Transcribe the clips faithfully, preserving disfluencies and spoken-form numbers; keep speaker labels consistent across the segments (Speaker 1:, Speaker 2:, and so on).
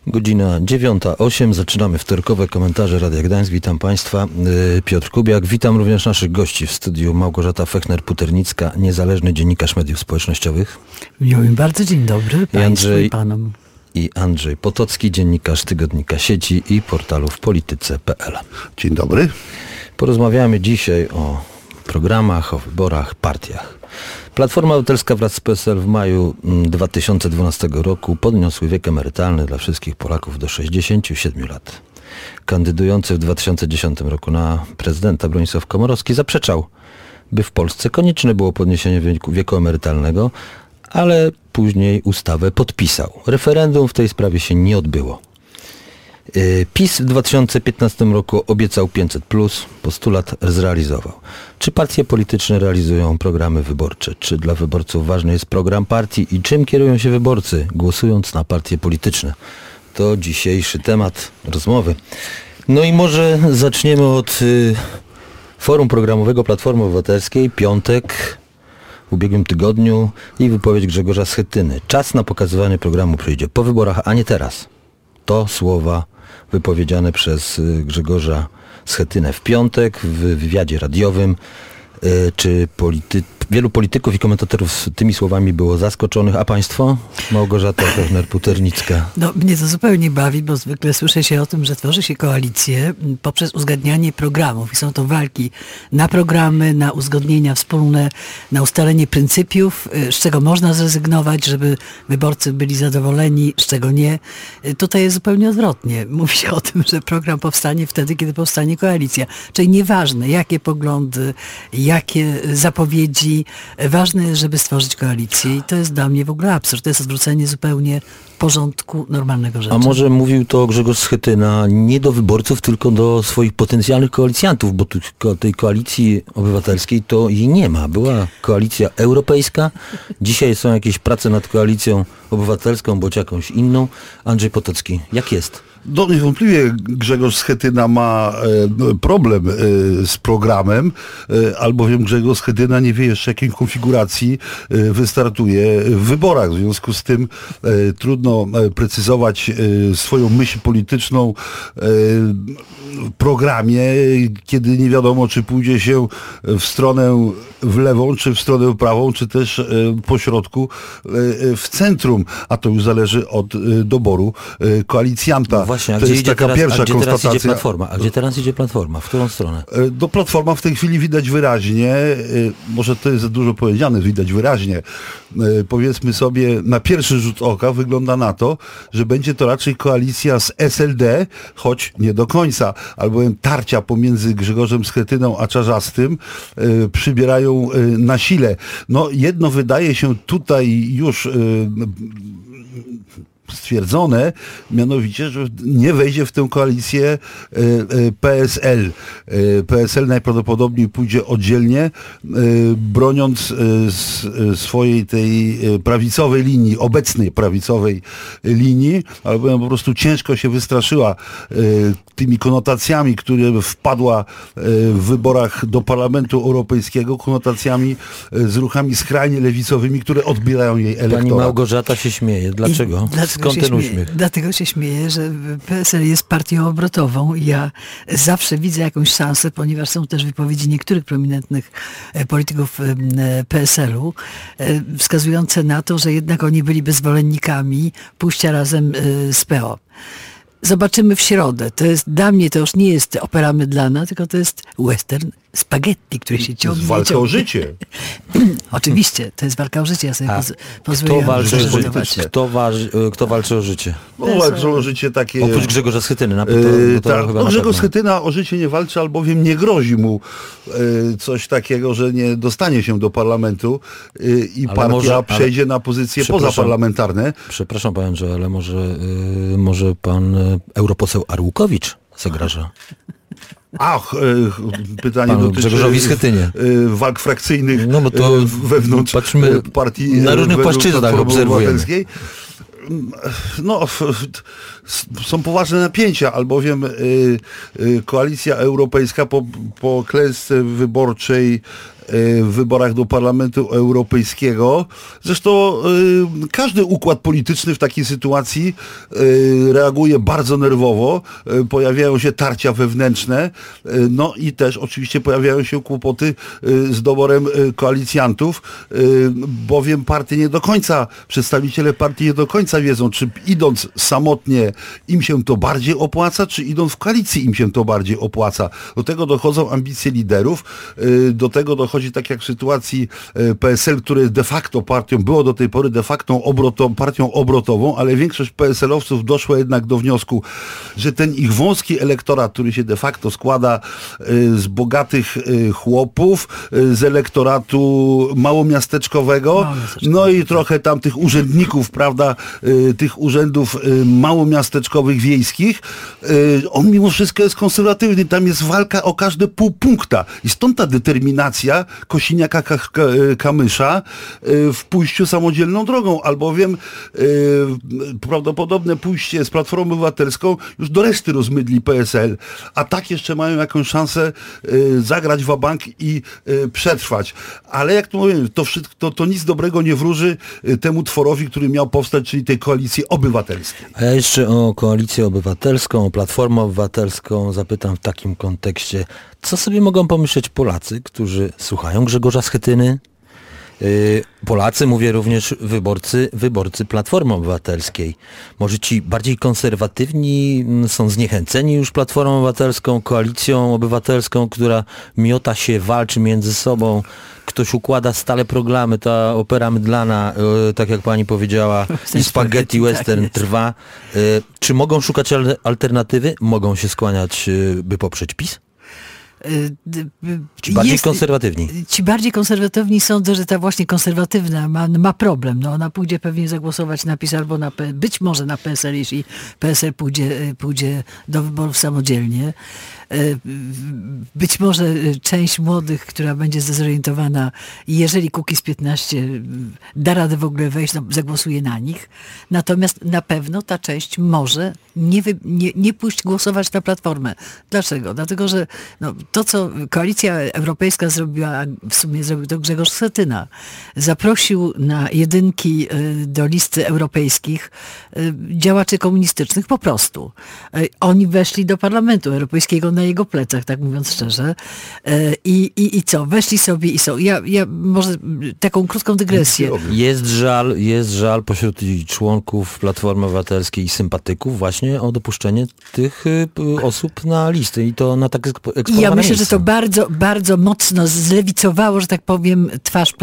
Speaker 1: Godzina dziewiąta osiem. Zaczynamy wtorkowe komentarze Radia Gdańsk. Witam Państwa. Piotr Kubiak. Witam również naszych gości w studiu. Małgorzata Fechner-Puternicka, niezależny dziennikarz mediów społecznościowych.
Speaker 2: Miałem bardzo dzień dobry Państwu
Speaker 1: Andrzej,
Speaker 2: i Panom.
Speaker 1: I Andrzej Potocki, dziennikarz tygodnika Sieci i portalu w polityce kropka p l.
Speaker 3: Dzień dobry.
Speaker 1: Porozmawiamy dzisiaj o programach, o wyborach, partiach. Platforma Obywatelska wraz z P S L w maju dwa tysiące dwunastego roku podniosły wiek emerytalny dla wszystkich Polaków do sześćdziesięciu siedmiu lat. Kandydujący w dwa tysiące dziesiątym roku na prezydenta Bronisław Komorowski zaprzeczał, by w Polsce konieczne było podniesienie wieku, wieku emerytalnego, ale później ustawę podpisał. Referendum w tej sprawie się nie odbyło. PiS w dwa tysiące piętnastym roku obiecał pięćset plus, postulat zrealizował. Czy partie polityczne realizują programy wyborcze? Czy dla wyborców ważny jest program partii i czym kierują się wyborcy, głosując na partie polityczne? To dzisiejszy temat rozmowy. No i może zaczniemy od y, forum programowego Platformy Obywatelskiej, piątek, w ubiegłym tygodniu i wypowiedź Grzegorza Schetyny. Czas na pokazywanie programu przyjdzie po wyborach, a nie teraz. To słowa wypowiedziane przez Grzegorza Schetynę w piątek w wywiadzie radiowym. Czy polity... wielu polityków i komentatorów tymi słowami było zaskoczonych, a Państwo? Małgorzata Fechner-Puternicka.
Speaker 2: No, mnie to zupełnie bawi, bo zwykle słyszę się o tym, że tworzy się koalicje poprzez uzgadnianie programów i są to walki na programy, na uzgodnienia wspólne, na ustalenie pryncypiów, z czego można zrezygnować, żeby wyborcy byli zadowoleni, z czego nie. Tutaj jest zupełnie odwrotnie. Mówi się o tym, że program powstanie wtedy, kiedy powstanie koalicja. Czyli nieważne, jakie poglądy, jakie zapowiedzi, ważne jest, żeby stworzyć koalicję i to jest dla mnie w ogóle absurd. To jest odwrócenie zupełnie porządku normalnego rzeczy.
Speaker 1: A może mówił to Grzegorz Schetyna nie do wyborców, tylko do swoich potencjalnych koalicjantów, bo tu, tej koalicji obywatelskiej to jej nie ma. Była koalicja europejska, dzisiaj są jakieś prace nad koalicją obywatelską, bądź jakąś inną. Andrzej Potocki, jak jest?
Speaker 3: No niewątpliwie Grzegorz Schetyna ma e, problem e, z programem, e, albowiem Grzegorz Schetyna nie wie jeszcze, jakiej konfiguracji e, wystartuje w wyborach. W związku z tym e, trudno e, precyzować e, swoją myśl polityczną e, w programie, kiedy nie wiadomo, czy pójdzie się w stronę w lewą, czy w stronę prawą, czy też e, po środku e, w centrum, a to już zależy od e, doboru e, koalicjanta.
Speaker 1: No właśnie, a
Speaker 3: to
Speaker 1: gdzie
Speaker 3: jest
Speaker 1: idzie
Speaker 3: taka
Speaker 1: teraz,
Speaker 3: pierwsza
Speaker 1: a gdzie teraz
Speaker 3: konstatacja.
Speaker 1: idzie Platforma? A gdzie teraz idzie Platforma? W którą stronę?
Speaker 3: Do Platforma w tej chwili widać wyraźnie, może to jest za dużo powiedziane, widać wyraźnie, powiedzmy sobie, na pierwszy rzut oka wygląda na to, że będzie to raczej koalicja z S L D, choć nie do końca, albowiem tarcia pomiędzy Grzegorzem Schetyną a Czarzastym przybierają na sile. No jedno wydaje się tutaj już stwierdzone, mianowicie, że nie wejdzie w tę koalicję P S L. P S L najprawdopodobniej pójdzie oddzielnie, broniąc swojej tej prawicowej linii, obecnej prawicowej linii, albowiem po prostu ciężko się wystraszyła tymi konotacjami, które wpadła w wyborach do Parlamentu Europejskiego, konotacjami z ruchami skrajnie lewicowymi, które odbierają jej elektorat.
Speaker 1: Pani Małgorzata się śmieje. Dlaczego? Skąd ten uśmiech?
Speaker 2: Dlatego się śmieję, że P S L jest partią obrotową i ja zawsze widzę jakąś szansę, ponieważ są też wypowiedzi niektórych prominentnych polityków P S L-u wskazujące na to, że jednak oni byliby zwolennikami pójścia razem z P O. Zobaczymy w środę. To jest, dla mnie to już nie jest opera mydlana, tylko to jest western spaghetti, który się ciągnie.
Speaker 3: To jest walka o życie.
Speaker 2: Oczywiście, to jest walka o życie. Ja sobie
Speaker 1: A
Speaker 2: poz, pozwolę
Speaker 1: kto walczy,
Speaker 2: że
Speaker 1: kto, waży, kto walczy o życie?
Speaker 3: No, walczy o życie takie...
Speaker 1: Oprócz Grzegorza Schetyny. Na, to,
Speaker 3: yy,
Speaker 1: to
Speaker 3: tak,
Speaker 1: chyba
Speaker 3: no,
Speaker 1: na
Speaker 3: Grzegorz
Speaker 1: pewno.
Speaker 3: Schetyna o życie nie walczy, albowiem nie grozi mu yy, coś takiego, że nie dostanie się do parlamentu yy, i
Speaker 1: Ale
Speaker 3: partia
Speaker 1: może-
Speaker 3: przejdzie
Speaker 1: ale-
Speaker 3: na pozycje
Speaker 1: Przepraszam.
Speaker 3: pozaparlamentarne.
Speaker 1: Przepraszam panie Andrzeju, ale może, yy, może pan yy, europoseł Arłukowicz zagraża?
Speaker 3: Ach, e, pytanie
Speaker 1: Panu
Speaker 3: dotyczy
Speaker 1: Grzegorzowi Schetynie.
Speaker 3: e, walk frakcyjnych
Speaker 1: No bo to
Speaker 3: e, wewnątrz
Speaker 1: patrzmy
Speaker 3: e, partii
Speaker 1: na różnych
Speaker 3: wewnątrz
Speaker 1: płaszczyznach
Speaker 3: Platformy
Speaker 1: obserwujemy.
Speaker 3: Obywatelskiej. No, f- f- są poważne napięcia, albowiem y, y, Koalicja Europejska po, po klęsce wyborczej w wyborach do Parlamentu Europejskiego. Zresztą każdy układ polityczny w takiej sytuacji reaguje bardzo nerwowo. Pojawiają się tarcia wewnętrzne, no i też oczywiście pojawiają się kłopoty z doborem koalicjantów, bowiem partie nie do końca, przedstawiciele partii nie do końca wiedzą, czy idąc samotnie im się to bardziej opłaca, czy idąc w koalicji im się to bardziej opłaca. Do tego dochodzą ambicje liderów, do tego dochodzi, tak jak w sytuacji P S L, które de facto partią, było do tej pory de facto obrotą, partią obrotową, ale większość P S L-owców doszła jednak do wniosku, że ten ich wąski elektorat, który się de facto składa z bogatych chłopów, z elektoratu małomiasteczkowego, no i trochę tam tych urzędników, prawda, tych urzędów małomiasteczkowych, wiejskich, on mimo wszystko jest konserwatywny. Tam jest walka o każde pół punkta. I stąd ta determinacja Kosiniaka-Kamysza w pójściu samodzielną drogą, albowiem prawdopodobne pójście z Platformą Obywatelską już do reszty rozmydli P S L, a tak jeszcze mają jakąś szansę zagrać wabank i przetrwać. Ale jak to mówię, to, wszystko, to, to nic dobrego nie wróży temu tworowi, który miał powstać, czyli tej koalicji obywatelskiej.
Speaker 1: A ja jeszcze o koalicję obywatelską, o Platformę Obywatelską zapytam w takim kontekście, co sobie mogą pomyśleć Polacy, którzy słuchają Grzegorza Schetyny? Polacy, mówię również wyborcy, wyborcy Platformy Obywatelskiej. Może ci bardziej konserwatywni są zniechęceni już Platformą Obywatelską, Koalicją Obywatelską, która miota się, walczy między sobą. Ktoś układa stale programy, ta opera mydlana, tak jak pani powiedziała, i spaghetti western trwa. Czy mogą szukać alternatywy? Mogą się skłaniać, by poprzeć PiS? Ci bardziej jest, konserwatywni.
Speaker 2: Ci bardziej konserwatywni sądzę, że ta właśnie konserwatywna ma, ma problem. No, ona pójdzie pewnie zagłosować na PiS albo na P, być może na P S L, jeśli P S L pójdzie, pójdzie do wyborów samodzielnie. Być może część młodych, która będzie zdezorientowana, jeżeli Kukiz piętnaście da radę w ogóle wejść, no, zagłosuje na nich. Natomiast na pewno ta część może nie, wy, nie, nie pójść głosować na Platformę. Dlaczego? Dlatego, że no, to, co Koalicja Europejska zrobiła, w sumie zrobił to Grzegorz Schetyna, zaprosił na jedynki do listy europejskich działaczy komunistycznych po prostu. Oni weszli do Parlamentu Europejskiego na jego plecach, tak mówiąc szczerze. I, i, i co? Weszli sobie i są. Ja, ja może taką krótką dygresję.
Speaker 1: Jest żal, jest żal pośród członków Platformy Obywatelskiej i sympatyków właśnie o dopuszczenie tych osób na listy i to na tak eksponowane
Speaker 2: Ja myślę,
Speaker 1: miejsce.
Speaker 2: że to bardzo, bardzo mocno zlewicowało, że tak powiem, twarz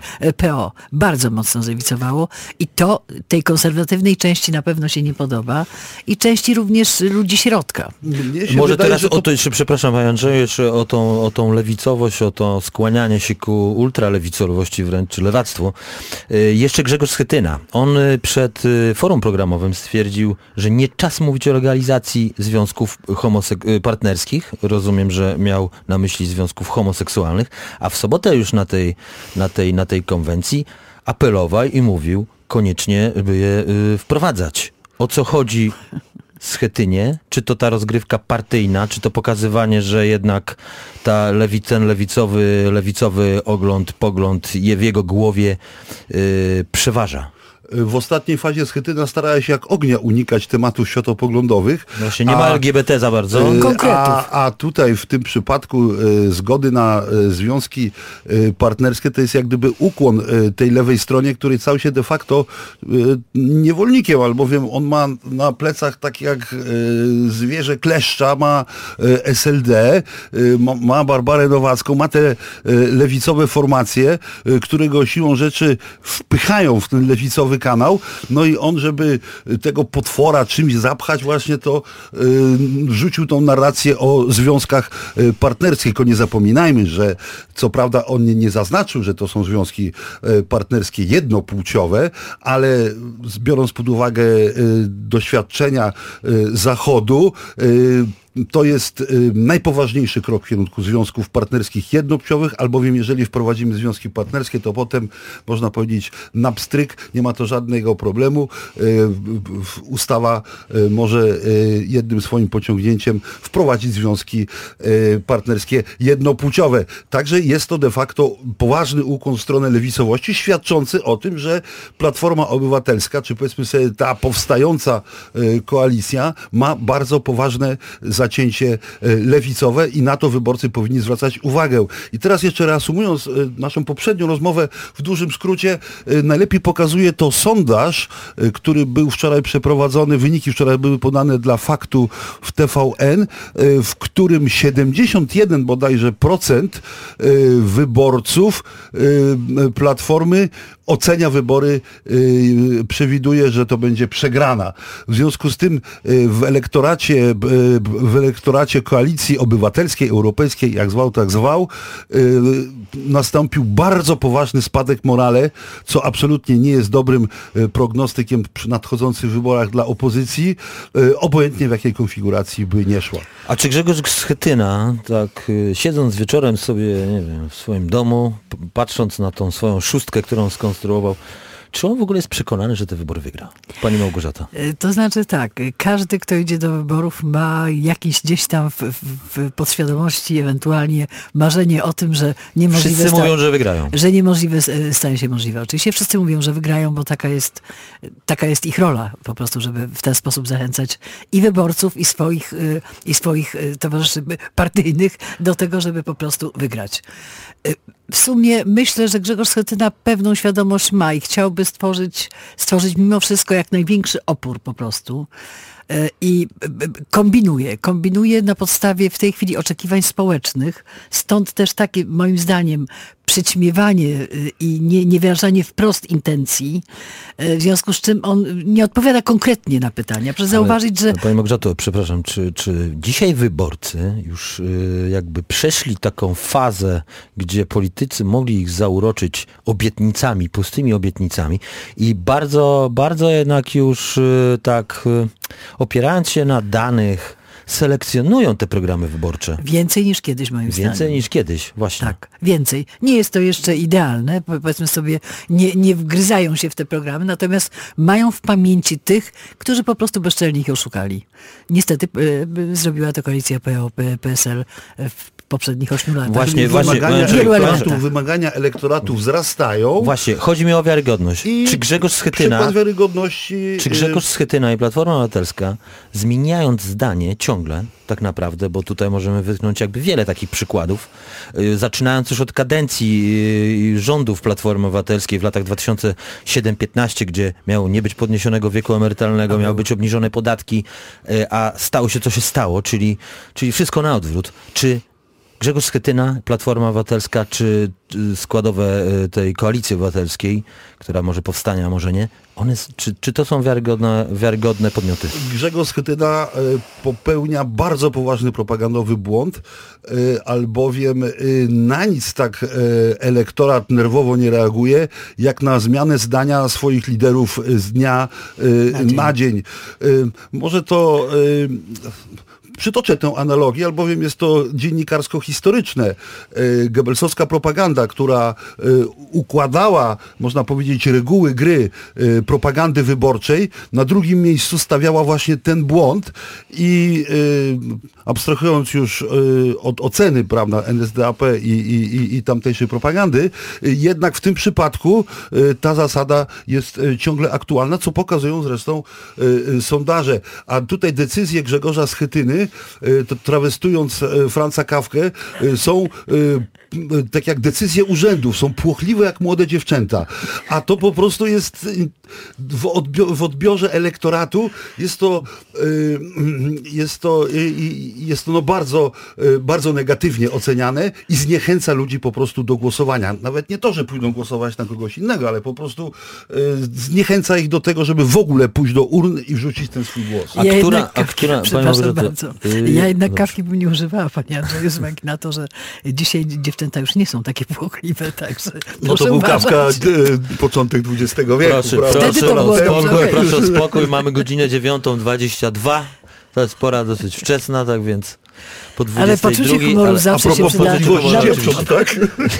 Speaker 2: P O. Bardzo mocno zlewicowało i to tej konserwatywnej części na pewno się nie podoba i części również ludzi środka.
Speaker 1: Może wydaje, teraz to... o to jeszcze, przepraszam Panie Andrzeju, jeszcze o tą, o tą lewicowość, o to skłanianie się ku ultralewicowości wręcz, czy lewactwu. Jeszcze Grzegorz Schetyna. On przed forum programowym stwierdził, że nie czas mówić o legalizacji związków homosek- partnerskich. Rozumiem, że miał na myśli związków homoseksualnych, a w sobotę już na tej, na tej, na tej konwencji apelował i mówił koniecznie, by je y, wprowadzać. O co chodzi Schetynie? Czy to ta rozgrywka partyjna, czy to pokazywanie, że jednak ta lewi, ten lewicowy, lewicowy ogląd, pogląd je w jego głowie y, przeważa?
Speaker 3: W ostatniej fazie Schetyna starała się jak ognia unikać tematów światopoglądowych.
Speaker 1: Właśnie nie ma L G B T za bardzo.
Speaker 3: A, a tutaj w tym przypadku e, zgody na e, związki e, partnerskie to jest jak gdyby ukłon e, tej lewej stronie, której stał się de facto e, niewolnikiem, albowiem on ma na plecach tak jak e, zwierzę kleszcza, ma e, S L D, e, ma, ma Barbarę Nowacką, ma te e, lewicowe formacje, e, które go siłą rzeczy wpychają w ten lewicowy kanał, no i on, żeby tego potwora czymś zapchać, właśnie to y, rzucił tą narrację o związkach y, partnerskich. Tylko nie zapominajmy, że co prawda on nie, nie zaznaczył, że to są związki y, partnerskie jednopłciowe, ale biorąc pod uwagę y, doświadczenia y, Zachodu, y, to jest y, najpoważniejszy krok w kierunku związków partnerskich jednopłciowych, albowiem jeżeli wprowadzimy związki partnerskie, to potem można powiedzieć na pstryk, nie ma to żadnego problemu. Y, ustawa y, może y, jednym swoim pociągnięciem wprowadzić związki y, partnerskie jednopłciowe. Także jest to de facto poważny ukłon w stronę lewicowości, świadczący o tym, że Platforma Obywatelska, czy powiedzmy sobie ta powstająca y, koalicja ma bardzo poważne zacięcie lewicowe i na to wyborcy powinni zwracać uwagę. I teraz jeszcze reasumując naszą poprzednią rozmowę w dużym skrócie, najlepiej pokazuje to sondaż, który był wczoraj przeprowadzony, wyniki wczoraj były podane dla Faktu w T V N, w którym siedemdziesiąt jeden bodajże procent wyborców Platformy ocenia wybory, yy, przewiduje, że to będzie przegrana. W związku z tym yy, w elektoracie yy, w elektoracie Koalicji Obywatelskiej, Europejskiej, jak zwał, tak zwał, yy, nastąpił bardzo poważny spadek morale, co absolutnie nie jest dobrym yy, prognostykiem przy nadchodzących wyborach dla opozycji, yy, obojętnie w jakiej konfiguracji by nie szła.
Speaker 1: A czy Grzegorz Schetyna, tak yy, siedząc wieczorem sobie, nie wiem, w swoim domu, p- patrząc na tą swoją szóstkę, którą skonstruował, czy on w ogóle jest przekonany, że te wybory wygra? Pani Małgorzata.
Speaker 2: To znaczy tak, każdy, kto idzie do wyborów, ma jakieś gdzieś tam w, w, w podświadomości ewentualnie marzenie o tym, że niemożliwe...
Speaker 1: Wszyscy
Speaker 2: sta-
Speaker 1: mówią, że wygrają.
Speaker 2: Że niemożliwe stanie się możliwe. Oczywiście wszyscy mówią, że wygrają, bo taka jest, taka jest ich rola po prostu, żeby w ten sposób zachęcać i wyborców, i swoich, i swoich towarzyszy partyjnych do tego, żeby po prostu wygrać. W sumie myślę, że Grzegorz Schetyna pewną świadomość ma i chciałby stworzyć, stworzyć mimo wszystko jak największy opór po prostu. I kombinuje, kombinuje na podstawie w tej chwili oczekiwań społecznych, stąd też takie moim zdaniem przyćmiewanie i nie, nie wyrażanie wprost intencji, w związku z czym on nie odpowiada konkretnie na pytania. Proszę zauważyć, że...
Speaker 1: Pani Małgorzato, przepraszam, czy, czy dzisiaj wyborcy już y, jakby przeszli taką fazę, gdzie politycy mogli ich zauroczyć obietnicami, pustymi obietnicami i bardzo, bardzo jednak już y, tak y, opierając się na danych, selekcjonują te programy wyborcze.
Speaker 2: Więcej niż kiedyś, moim zdaniem.
Speaker 1: Więcej niż kiedyś, właśnie.
Speaker 2: Tak, więcej. Nie jest to jeszcze idealne, powiedzmy sobie, nie, nie wgryzają się w te programy, natomiast mają w pamięci tych, którzy po prostu bezczelnie ich oszukali. Niestety y, zrobiła to koalicja P O, P S L w poprzednich ośmiu latach.
Speaker 1: Właśnie,
Speaker 3: wymagania,
Speaker 1: właśnie.
Speaker 3: elektoratu, wymagania elektoratu wzrastają.
Speaker 1: Właśnie, chodzi mi o wiarygodność.
Speaker 3: I
Speaker 1: czy Grzegorz Schetyna...
Speaker 3: przykład wiarygodności...
Speaker 1: Czy Grzegorz Schetyna i Platforma Obywatelska, zmieniając zdanie ciągle, tak naprawdę, bo tutaj możemy wytknąć jakby wiele takich przykładów, yy, zaczynając już od kadencji yy, rządów Platformy Obywatelskiej w latach dwa tysiące siódmy do piętnastego, gdzie miało nie być podniesionego wieku emerytalnego, miały być obniżone podatki, yy, a stało się co się stało, czyli, czyli wszystko na odwrót. Czy Grzegorz Schetyna, Platforma Obywatelska, czy składowe tej Koalicji Obywatelskiej, która może powstanie, a może nie, one, czy, czy to są wiarygodne, wiarygodne podmioty?
Speaker 3: Grzegorz Schetyna popełnia bardzo poważny propagandowy błąd, albowiem na nic tak elektorat nerwowo nie reaguje, jak na zmianę zdania swoich liderów z dnia na dzień. Na dzień. Może to... Przytoczę tę analogię, albowiem jest to dziennikarsko-historyczne. Goebbelsowska propaganda, która układała, można powiedzieć, reguły gry propagandy wyborczej, na drugim miejscu stawiała właśnie ten błąd i abstrahując już od oceny, prawda, N S D A P i, i, i tamtejszej propagandy, jednak w tym przypadku ta zasada jest ciągle aktualna, co pokazują zresztą sondaże. A tutaj decyzje Grzegorza Schetyny, to trawestując Franza Kafkę, są tak jak decyzje urzędów, są płochliwe jak młode dziewczęta. A to po prostu jest w, odbior- w odbiorze elektoratu jest to jest to, jest to no bardzo, bardzo negatywnie oceniane i zniechęca ludzi po prostu do głosowania. Nawet nie to, że pójdą głosować na kogoś innego, ale po prostu zniechęca ich do tego, żeby w ogóle pójść do urn i wrzucić ten swój głos.
Speaker 1: A
Speaker 2: ja
Speaker 1: która,
Speaker 2: jednak kawki,
Speaker 1: a która
Speaker 2: przepraszam
Speaker 1: Pani
Speaker 2: bardzo. Ja jednak kawki bym nie używała, Pani Andrzeju, z uwagi na to, że dzisiaj dziewczęta już nie są takie płochliwe, także
Speaker 3: no to był
Speaker 2: uważać.
Speaker 3: Kafka e, początek dwudziestego wieku.
Speaker 1: Proszę,
Speaker 3: prawda?
Speaker 1: proszę,
Speaker 2: to było
Speaker 1: o spokój,
Speaker 2: dobrze.
Speaker 1: proszę o spokój, mamy godzinę dziewiątą dwadzieścia dwa. To jest pora dosyć wczesna, tak więc po
Speaker 2: Ale poczucie humoru
Speaker 1: ale,
Speaker 2: zawsze
Speaker 3: a
Speaker 2: się
Speaker 3: propos
Speaker 2: przyda.
Speaker 3: podległości
Speaker 2: Nawet-
Speaker 3: dziewcząt, tak?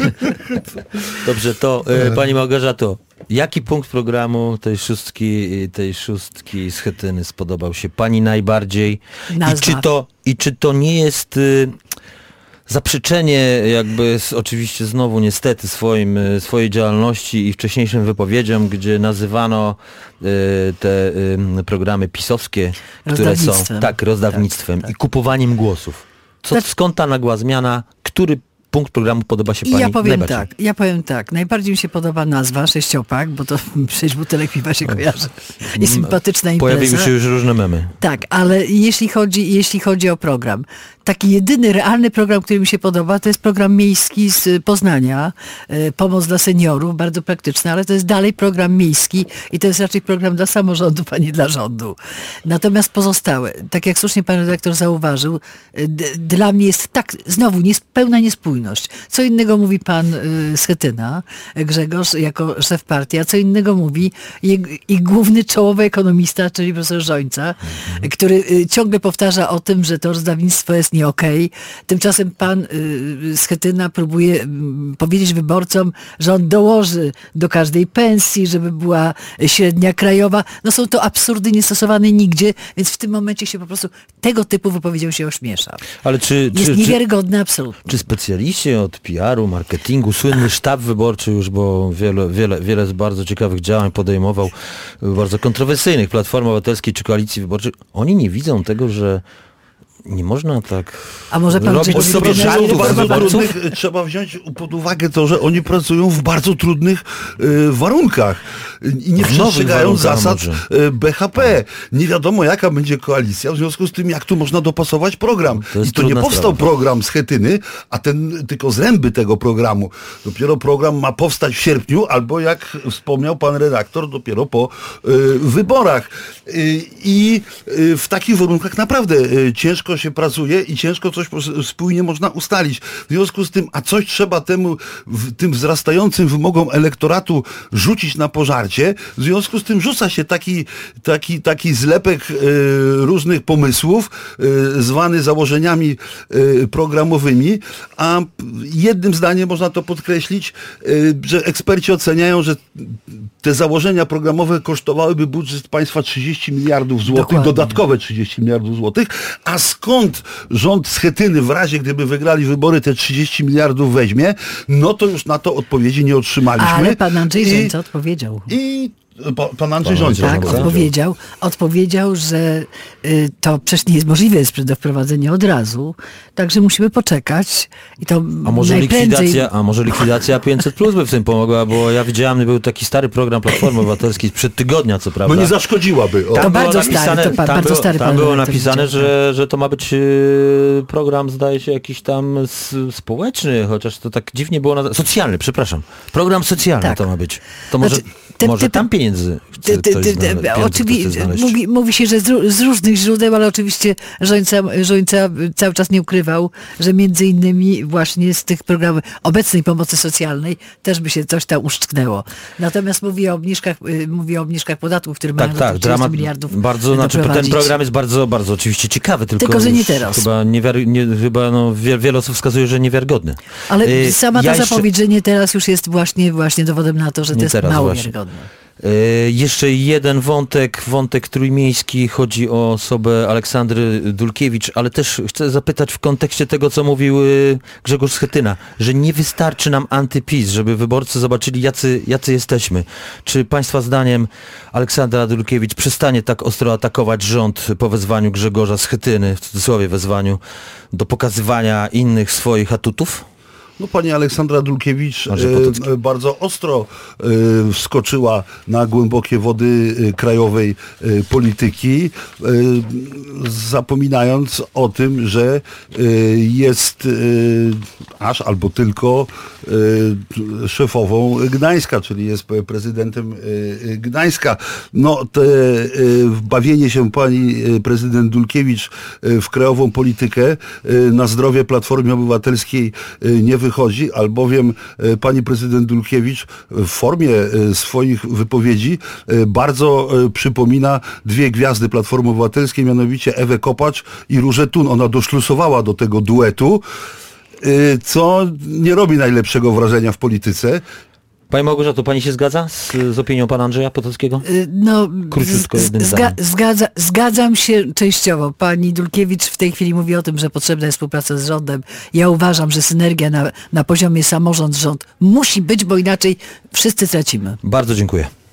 Speaker 1: Dobrze, to e, pani Małgorzato, jaki punkt programu tej szóstki, tej szóstki Schetyny spodobał się pani najbardziej? I
Speaker 2: Nazwa.
Speaker 1: czy to, i czy to nie jest y, zaprzeczenie jakby z, oczywiście znowu niestety swoim, y, swojej działalności i wcześniejszym wypowiedziom, gdzie nazywano y, te y, programy pisowskie, które są
Speaker 2: Rozdawnictwem.
Speaker 1: tak rozdawnictwem
Speaker 2: Tak,
Speaker 1: i kupowaniem głosów. Co,
Speaker 2: Znaczy-
Speaker 1: skąd ta nagła zmiana? Który punkt programu podoba się
Speaker 2: I
Speaker 1: pani
Speaker 2: ja powiem
Speaker 1: najbardziej?
Speaker 2: tak, ja powiem tak, najbardziej mi się podoba nazwa Sześciopak, bo to sześć butelek piwa się kojarzy i sympatyczna impreza.
Speaker 1: Pojawiły się już różne memy.
Speaker 2: Tak, ale jeśli chodzi, jeśli chodzi o program, taki jedyny realny program, który mi się podoba, to jest program miejski z Poznania, e, Pomoc dla seniorów, bardzo praktyczny, ale to jest dalej program miejski i to jest raczej program dla samorządów, a nie dla rządu. Natomiast pozostałe, tak jak słusznie pan redaktor zauważył, e, d- dla mnie jest tak, znowu nies- pełna niespójność. Co innego mówi pan y, Schetyna, Grzegorz, jako szef partii, a co innego mówi ich, ich główny czołowy ekonomista, czyli profesor Rzońca, który y, ciągle powtarza o tym, że to rozdawnictwo jest nie okej. Tymczasem pan y, Schetyna próbuje y, powiedzieć wyborcom, że on dołoży do każdej pensji, żeby była średnia krajowa. No są to absurdy niestosowane nigdzie, więc w tym momencie się po prostu tego typu wypowiedzią się ośmiesza.
Speaker 1: Ale czy,
Speaker 2: Jest
Speaker 1: czy, czy,
Speaker 2: niewiarygodne absolutnie.
Speaker 1: czy specjaliści od P R u, marketingu, słynny sztab wyborczy już, bo wiele, wiele, wiele z bardzo ciekawych działań podejmował, bardzo kontrowersyjnych, Platformy Obywatelskiej czy Koalicji Wyborczej, oni nie widzą tego, że nie można tak
Speaker 2: A może pan
Speaker 1: robić
Speaker 2: Grzegorz
Speaker 1: sobie
Speaker 2: Schetyna
Speaker 3: W
Speaker 1: żartów z
Speaker 3: bardzo
Speaker 1: wyborców?
Speaker 3: trudnych, trzeba wziąć pod uwagę to, że oni pracują w bardzo trudnych y, warunkach i nie
Speaker 1: W nowych
Speaker 3: przestrzegają
Speaker 1: warunkach
Speaker 3: zasad
Speaker 1: może.
Speaker 3: y, B H P. Nie wiadomo jaka będzie koalicja, w związku z tym jak tu można dopasować program.
Speaker 1: To jest
Speaker 3: I to nie
Speaker 1: trudna
Speaker 3: powstał
Speaker 1: sprawa.
Speaker 3: program Schetyny, a ten tylko zręby tego programu. Dopiero program ma powstać w sierpniu, albo jak wspomniał pan redaktor, dopiero po y, wyborach. Y, I y, w takich warunkach naprawdę y, ciężko się pracuje i ciężko coś po- spójnie można ustalić. W związku z tym, a coś trzeba temu, w, tym wzrastającym wymogom elektoratu rzucić na pożarcie, w związku z tym rzuca się taki, taki, taki zlepek y, różnych pomysłów, y, zwany założeniami y, programowymi, a jednym zdaniem można to podkreślić, y, że eksperci oceniają, że te założenia programowe kosztowałyby budżet państwa trzydzieści miliardów złotych,
Speaker 2: Dokładnie.
Speaker 3: dodatkowe trzydzieści miliardów złotych, a skąd rząd Schetyny w razie, gdyby wygrali wybory, te trzydzieści miliardów weźmie, no to już na to odpowiedzi nie otrzymaliśmy.
Speaker 2: Ale pan Andrzej
Speaker 3: I,
Speaker 2: Rzońca odpowiedział.
Speaker 3: I pa, pan Andrzej
Speaker 1: Pan
Speaker 3: Rzońca.
Speaker 1: Andrzej
Speaker 2: Tak,
Speaker 1: Rzońca.
Speaker 2: odpowiedział, odpowiedział, że y, to przecież nie jest możliwe do wprowadzenia od razu, także musimy poczekać i to
Speaker 1: A może
Speaker 2: najprędzej...
Speaker 1: likwidacja, a może likwidacja pięćset plus by w tym pomogła, bo ja widziałem, był taki stary program Platformy Obywatelskiej sprzed tygodnia, co prawda.
Speaker 3: No nie zaszkodziłaby. O.
Speaker 2: To
Speaker 1: Tam
Speaker 2: bardzo
Speaker 1: było
Speaker 2: stary,
Speaker 1: napisane,
Speaker 2: to pa-
Speaker 1: tam
Speaker 2: bardzo
Speaker 1: było,
Speaker 2: stary
Speaker 1: tam
Speaker 2: pan
Speaker 1: było
Speaker 2: redaktor
Speaker 1: napisane,
Speaker 2: widział,
Speaker 1: że, że to ma być yy, program, zdaje się, jakiś tam s, społeczny, chociaż to tak dziwnie było nazwane. Socjalny, przepraszam. Program socjalny
Speaker 2: Tak.
Speaker 1: to ma być. To może,
Speaker 2: Znaczy, te-
Speaker 1: może
Speaker 2: te-
Speaker 1: tam pieniędzy chce
Speaker 2: Ty, ty,
Speaker 1: ktoś
Speaker 2: ty,
Speaker 1: znale-
Speaker 2: ty,
Speaker 1: pieniądze
Speaker 2: oczywiście,
Speaker 1: chce znaleźć.
Speaker 2: mówi, mówi się, że z, ró- z różnych źródeł, ale oczywiście Rzońca, Rzońca cały czas nie ukrywał, że między innymi właśnie z tych programów obecnej pomocy socjalnej też by się coś tam uszczknęło. Natomiast mówi o obniżkach, y, mówi o obniżkach podatków, które mają
Speaker 1: Tak,
Speaker 2: do
Speaker 1: tak,
Speaker 2: trzydziestu
Speaker 1: dramat,
Speaker 2: miliardów
Speaker 1: bardzo, znaczy ten
Speaker 2: doprowadzić.
Speaker 1: program jest bardzo, bardzo oczywiście ciekawy, tylko,
Speaker 2: Tylko, że nie
Speaker 1: już
Speaker 2: teraz.
Speaker 1: Chyba, niewiary, nie, chyba no, wie, wiele osób wskazuje, że niewiarygodny.
Speaker 2: Ale
Speaker 1: Y,
Speaker 2: sama ta
Speaker 1: ja jeszcze-
Speaker 2: zapowiedź, że nie teraz już jest właśnie, właśnie dowodem na to, że to
Speaker 1: Nie
Speaker 2: jest
Speaker 1: teraz
Speaker 2: mało
Speaker 1: właśnie.
Speaker 2: wiarygodne.
Speaker 1: E, Jeszcze jeden wątek, wątek trójmiejski, chodzi o osobę Aleksandry Dulkiewicz, ale też chcę zapytać w kontekście tego, co mówił e, Grzegorz Schetyna, że nie wystarczy nam antyPiS, żeby wyborcy zobaczyli, jacy, jacy jesteśmy. Czy państwa zdaniem Aleksandra Dulkiewicz przestanie tak ostro atakować rząd po wezwaniu Grzegorza Schetyny, w cudzysłowie wezwaniu, do pokazywania innych swoich atutów?
Speaker 3: No pani Aleksandra Dulkiewicz
Speaker 1: Andrzej
Speaker 3: e,
Speaker 1: Potocki.
Speaker 3: e, bardzo ostro e, wskoczyła na głębokie wody e, krajowej e, polityki, e, zapominając o tym, że e, jest e, aż albo tylko e, szefową Gdańska, czyli jest pe- prezydentem e, Gdańska. No te e, bawienie się pani e, prezydent Dulkiewicz e, w krajową politykę e, na zdrowie Platformie Obywatelskiej e, nie wychodzi. wychodzi, albowiem e, pani prezydent Dulkiewicz w formie e, swoich wypowiedzi e, bardzo e, przypomina dwie gwiazdy Platformy Obywatelskiej, mianowicie Ewę Kopacz i Różę Thun. Ona doszlusowała do tego duetu, e, co nie robi najlepszego wrażenia w polityce.
Speaker 1: Pani Małgorzato, pani się zgadza z, z opinią pana Andrzeja Potockiego?
Speaker 2: Y, No,
Speaker 1: Króciutko,
Speaker 2: z-
Speaker 1: jednym
Speaker 2: zga,
Speaker 1: zdaniem.
Speaker 2: zgadza, zgadzam się częściowo. Pani Dulkiewicz w tej chwili mówi o tym, że potrzebna jest współpraca z rządem. Ja uważam, że synergia na, na poziomie samorząd-rząd musi być, bo inaczej wszyscy tracimy.
Speaker 1: Bardzo dziękuję.